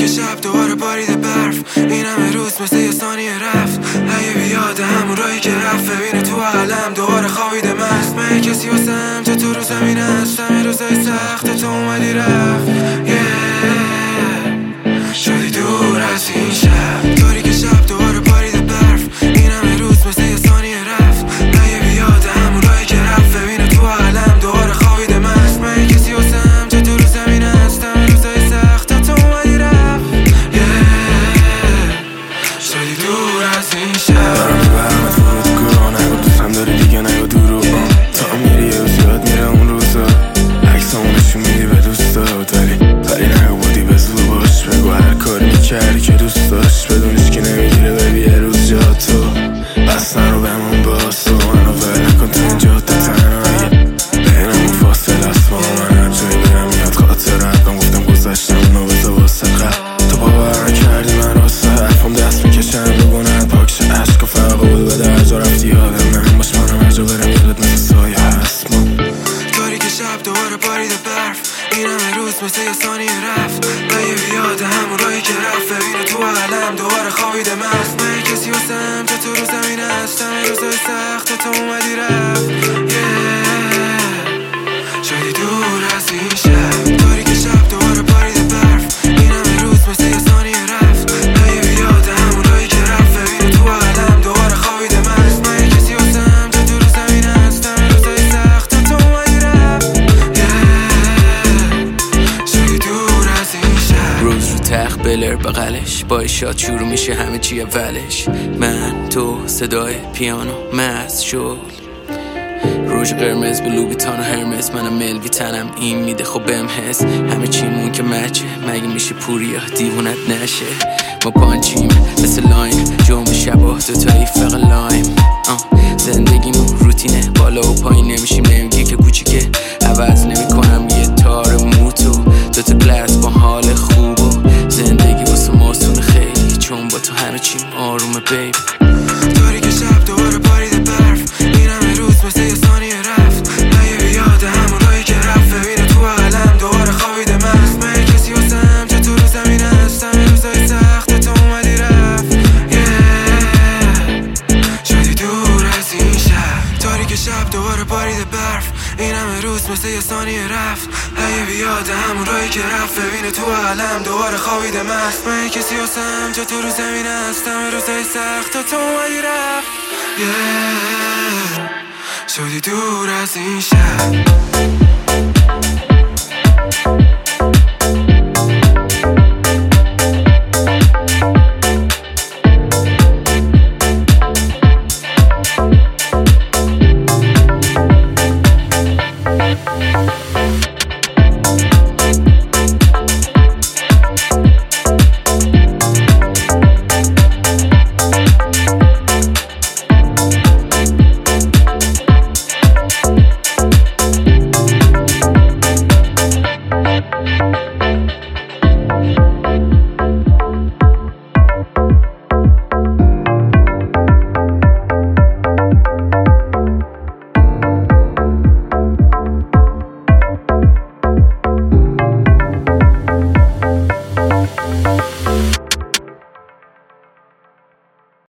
که شب دوباره بارید برف، این همه روز مثل یه ثانیه رفت. اگه بیاد همون راهی که رفت، ببینه تو عالم دوباره خوابیده مست. من کسی واسم چه تو رو زمین است، همه روزای سخت تو اومدی رفت. شدی دور از این شب، طوری که شب دوباره بارید برف، این همه روز مثل یه ثانیه رفت. اگه بیاد همون راهی که رفت، ببینه تو عالم دوباره خوابیده مست. من کسی واسم چه تو رو زمین است، همه روزای سخت تو اومدی رفت. شدی دور از این شب. دارم میبرمت فرود گروه، نگو دوستم داری دیگه نگو درو. تا میری یه روز یاد میره اون روزا، عکسامو نشون میدی به دوستات، ولی نگو بودی به زور باش. بگو هر کاری میکردی که دوست داشت، بدونیش که نمیگیره ببی یه روز جا تو. بس نرو بمون باز تو، منو ول نکن تو این جاده تنهایی. بینمون فاصله است با من، هر جایی برم یاد خاطرت. من گفتم گذشتم اونو بذار واسه قبل، تو باور نکردی من راسته حرفم دست میکشم بگونت پاکش عشق و فرق بود بده. هر جا رفتی یادم من باش، منم هر جا برم یادت مثل سایه هست. من طوری که شب دوباره بارید برف، این همه روز مثل یه ثانیه رفت. اگه بیاد همون راهی که رفت، ببینه تو عالم دوباره خوابیده مست. من کسی واسم چه تو رو زمین است، همه روزای سخت تو اومدی رفت. شدی دور از این شب، طوری که شب دوباره بارید برف، این همه روز مثل یه ثانیه رفت. اگه بیاد همون راهی که رفت، ببینه تو عالم دوباره خوابیده مست. من کسی واسم چه تو رو زمین است، همه روزای سخت تو اومدی رفت. شدی دور از این شب. روز رو تخت بلر بغلش، با شاد شروع میشه همه چی اولش. من تو صدای پیانو مست شد، روژ قرمز بلو بیتان و هرمز. منم ملوی تنم این میده خب بهم حس، همه چیمون که مچه. مگه میشه پوریا دیوونت نشه؟ ما پانچیم مثل لایم، جنب شبا دوتایی فقط لایم. زندگیمون روتینه، بالا و پایین نمیشیم، نمیگی که کوچیکه. عوض نمیکنم یه تار موتو، دوتا گلاس با حال خوب و زندگی واسه ماسون خیلی، چون با تو همه چیم آرومه بیب. طوری که شب دوباره بارید برف، این همه روز مثل یه ثانیه رفت. اگه بیاد همون راهی که رفت، ببینه تو عالم دوباره خوابیده مست. من کسی واسم چه تو رو زمین است، همه روزای سخت تو اومدی رفت. شدی دور از این شب، طوری که شب دوباره بارید برف، این همه روز مثل یه ثانیه رفت. اگه بیاد همون راهی که رفت، ببینه تو عالم دوباره خوابیده مست. من کسی واسم چه تو رو زمین است، همه روزای سخت تو اومدی رفت. شدی دور از این شب.